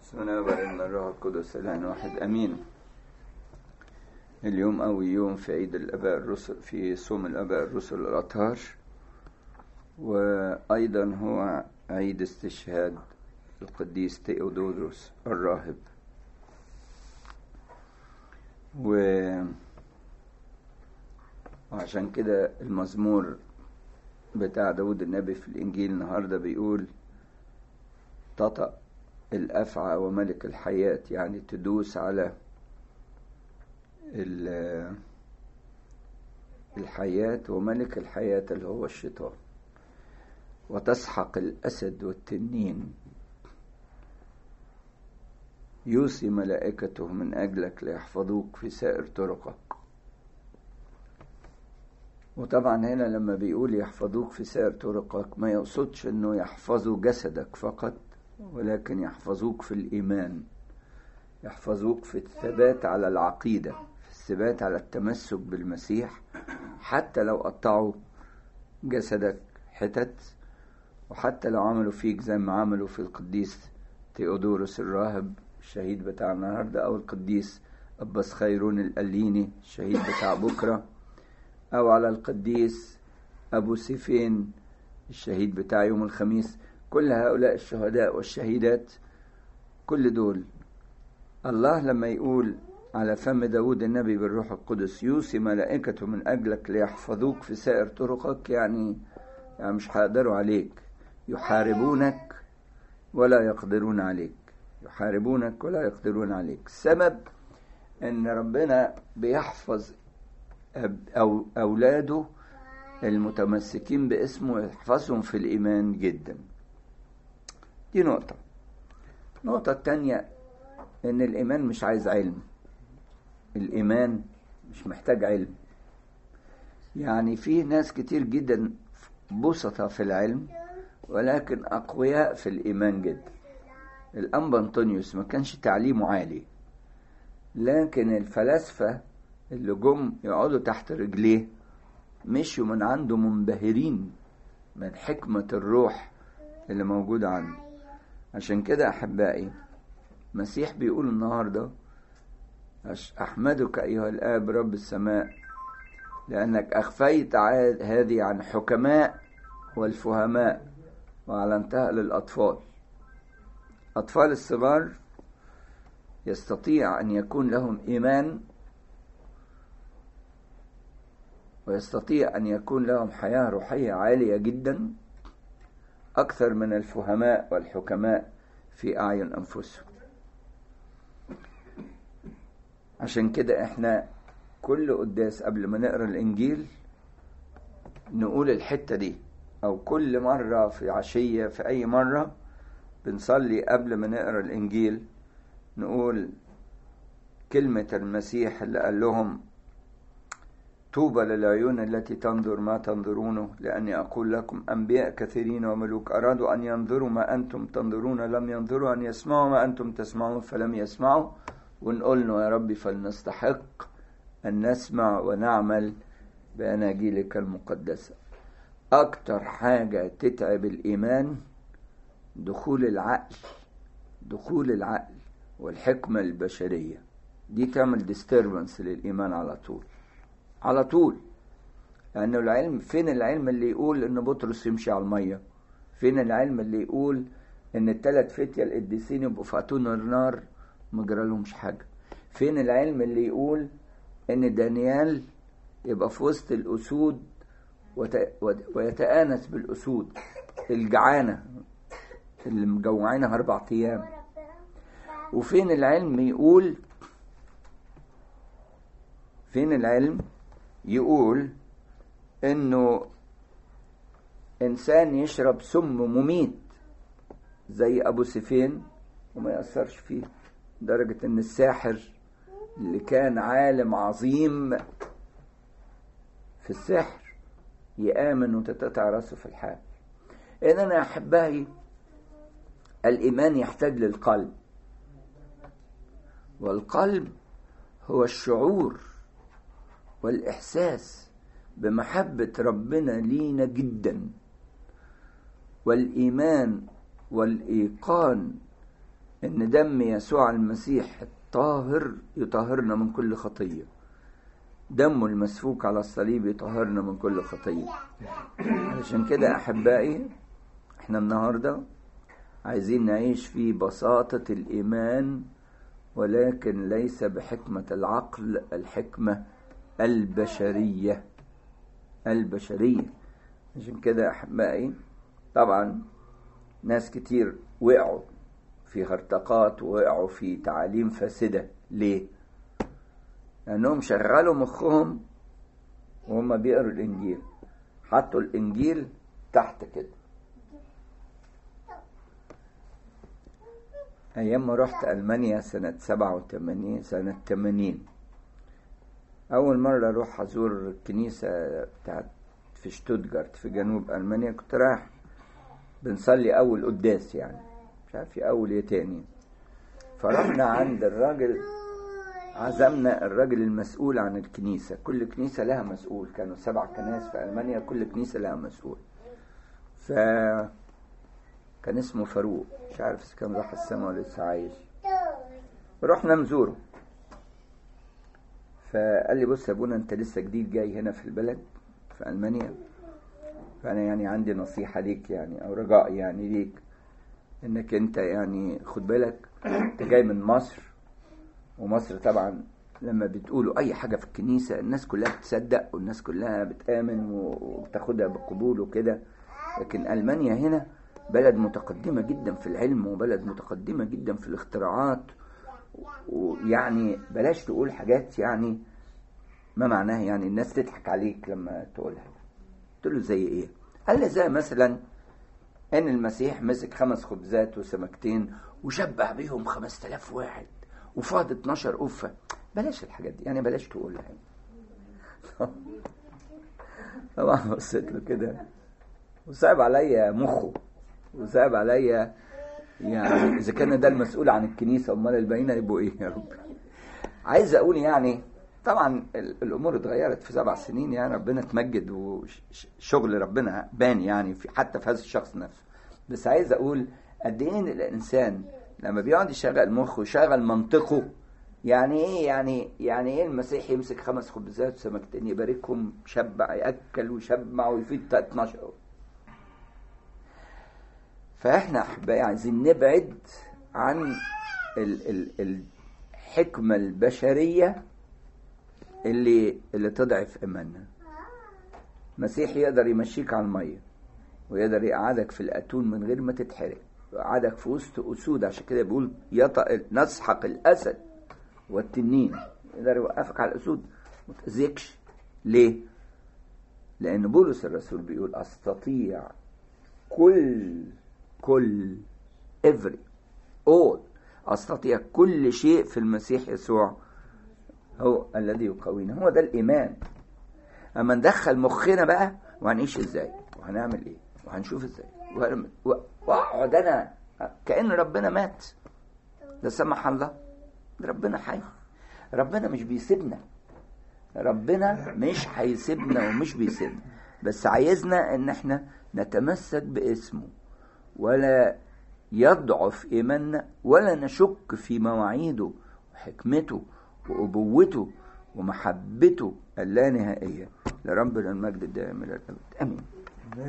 بسم الله والابن الروح القدس الآن واحد أمين. اليوم أول يوم في عيد الآباء الرسل، في صوم الآباء الرسل الأطهار، وأيضا هو عيد استشهاد القديس تيودوروس الراهب. وعشان كده المزمور بتاع داود النبي في الإنجيل النهاردة بيقول تطأ الأفعى وملك الحياة، يعني تدوس على الحياة وملك الحياة اللي هو الشيطان، وتسحق الأسد والتنين، يوصي ملائكته من أجلك ليحفظوك في سائر طرقك. وطبعا هنا لما بيقول يحفظوك في سائر طرقك ما يقصدش انه يحفظوا جسدك فقط، ولكن يحفظوك في الإيمان، يحفظوك في الثبات على العقيدة، في الثبات على التمسك بالمسيح، حتى لو قطعوا جسدك حتت، وحتى لو عملوا فيك زي ما عملوا في القديس تيودوروس الراهب الشهيد بتاع النهاردة، أو القديس أباس خيرون القليني الشهيد بتاع بكرة، أو على القديس أبو سيفين الشهيد بتاع يوم الخميس. كل هؤلاء الشهداء والشهيدات، كل دول الله لما يقول على فم داود النبي بالروح القدس يوصي ملائكته من أجلك ليحفظوك في سائر طرقك، يعني مش هيقدروا عليك، يحاربونك ولا يقدرون عليك، يحاربونك ولا يقدرون عليك. السبب ان ربنا بيحفظ أولاده المتمسكين باسمه، يحفظهم في الإيمان جدا. دي نقطة. النقطة التانية ان الإيمان مش عايز علم، الإيمان مش محتاج علم. يعني في ناس كتير جدا بسطة في العلم ولكن أقوياء في الإيمان جدا. الأنبا أنطونيوس ما كانش تعليمه عالي، لكن الفلاسفة اللي جم يقعدوا تحت رجليه مشوا من عنده منبهرين من حكمة الروح اللي موجودة عنده. عشان كده أحبائي، المسيح بيقول النهاردة أحمدك أيها الآب رب السماء لأنك أخفيت هذه عن حكماء والفهماء وأعلنتها للأطفال. أطفال الصغار يستطيع أن يكون لهم إيمان، ويستطيع أن يكون لهم حياة روحية عالية جدا أكثر من الفهماء والحكماء في أعين أنفسهم. عشان كده إحنا كل قداس قبل ما نقرأ الإنجيل نقول الحتة دي، أو كل مرة في عشية في أي مرة بنصلي قبل ما نقرأ الإنجيل نقول كلمة المسيح اللي قال لهم طوبى للعيون التي تنظر ما تنظرونه، لأني أقول لكم أنبياء كثيرين وملوك أرادوا أن ينظروا ما أنتم تنظرون لم ينظروا، أن يسمعوا ما أنتم تسمعون فلم يسمعوا. ونقول له يا ربي فلنستحق أن نسمع ونعمل بأناجيلك المقدسة. أكتر حاجة تتعب الإيمان دخول العقل والحكمة البشرية، دي تعمل disturbance للإيمان على طول. لأنه العلم، فين العلم اللي يقول إن بطرس يمشي على المية؟ فين العلم اللي يقول إن الثلاث فتية القديسين يبقوا في أتون النار ما جرالهمش حاجة؟ فين العلم اللي يقول إن دانيال يبقى في وسط الأسود ويتآنس بالأسود الجعانة اللي مجوعينها 4 أيام؟ وفين العلم يقول انه انسان يشرب سم مميت زي ابو سيفين وما يأثرش فيه، درجة ان الساحر اللي كان عالم عظيم في السحر يآمن وتتقطع راسه في الحال. إننا أحبائي الإيمان يحتاج للقلب، والقلب هو الشعور والإحساس بمحبة ربنا لينا جدا، والإيمان والإيقان إن دم يسوع المسيح الطاهر يطهرنا من كل خطية، دمه المسفوك على الصليب يطهرنا من كل خطية. علشان كده أحبائي احنا النهاردة عايزين نعيش في بساطة الإيمان، ولكن ليس بحكمة العقل، الحكمة البشرية. عشان كده أحبائي طبعا ناس كتير وقعوا في هرطقات ووقعوا في تعاليم فاسدة. ليه؟ لأنهم شغلوا مخهم وهم بيقروا الإنجيل، حطوا الإنجيل تحت كده. أيام ما رحت ألمانيا سنة 87 سنة 80 أول مرة أروح أزور الكنيسة بتاعت في شتوتجارت في جنوب ألمانيا. كنت رايح بنصلي أول قداس، يعني مش عارف في أول إيه تاني. فرحنا عند الراجل، عزمنا الراجل المسؤول عن الكنيسة. كل كنيسة لها مسؤول، كانوا 7 كنائس في ألمانيا، كل كنيسة لها مسؤول. كان اسمه فاروق، مش عارف إذا كان راح السما ولا لسه عايش. رحنا نزوره، فقال لي بص يا ابونا انت لسه جديد جاي هنا في البلد في ألمانيا، فأنا يعني عندي نصيحة ليك يعني أو رجاء يعني ليك، انك انت يعني خد بالك انت جاي من مصر، ومصر طبعا لما بتقولوا اي حاجة في الكنيسة الناس كلها بتصدق والناس كلها بتآمن وبتاخدها بقبول وكده. لكن ألمانيا هنا بلد متقدمة جدا في العلم، وبلد متقدمة جدا في الاختراعات، ويعني بلاش تقول حاجات يعني ما معناها يعني الناس تضحك عليك لما تقولها. قلت له زي ايه؟ قال لي زي مثلا ان المسيح مسك 5 خبزات وسمكتين وشبع بيهم 5000 واحد وفاض 12 قفة. بلاش الحاجات دي يعني، بلاش تقولها يعني. طبعا بصيت له كده وصعب عليا مخه، وصعب عليا يعني اذا كان ده المسؤول عن الكنيسة امال الباقيين يبقوا ايه يا رب. عايز اقول يعني طبعا الامور اتغيرت في 7 سنين، يعني ربنا اتمجد وشغل ربنا بان يعني في حتى في هذا الشخص نفسه. بس عايز اقول قد ايه الانسان لما بيقعد يشغل مخه ويشغل منطقه، يعني ايه يعني ايه المسيح يمسك 5 خبزات وسمكتين يباركهم شبع ياكل ويشبع ويفيد 12. فاحنا احبائي عايزين نبعد عن الحكمة البشرية اللي تضعف إيماننا. مسيح يقدر يمشيك على المية، ويقدر يقعدك في الأتون من غير ما تتحرق، ويقعدك في وسط أسود. عشان كده بيقول نسحق الأسد والتنين، يقدر يوقفك على الأسود ما تأذيكش. ليه؟ لأن بولس الرسول بيقول أستطيع كل all أستطيع كل شيء في المسيح يسوع هو الذي يقوينا. هو ده الإيمان. أما ندخل مخنا بقى وهنعيش إزاي وهنعمل إيه وهنشوف إزاي وأقعد أنا كأن ربنا مات، لا سمح الله، ربنا حي، ربنا مش بيسيبنا، ربنا مش هيسيبنا ومش بيسيبنا، بس عايزنا إن احنا نتمسك باسمه ولا يضعف إيماننا ولا نشك في مواعيده وحكمته وأبوته ومحبته اللانهائية. لربنا المجد الدائم إلى الأبد. آمين.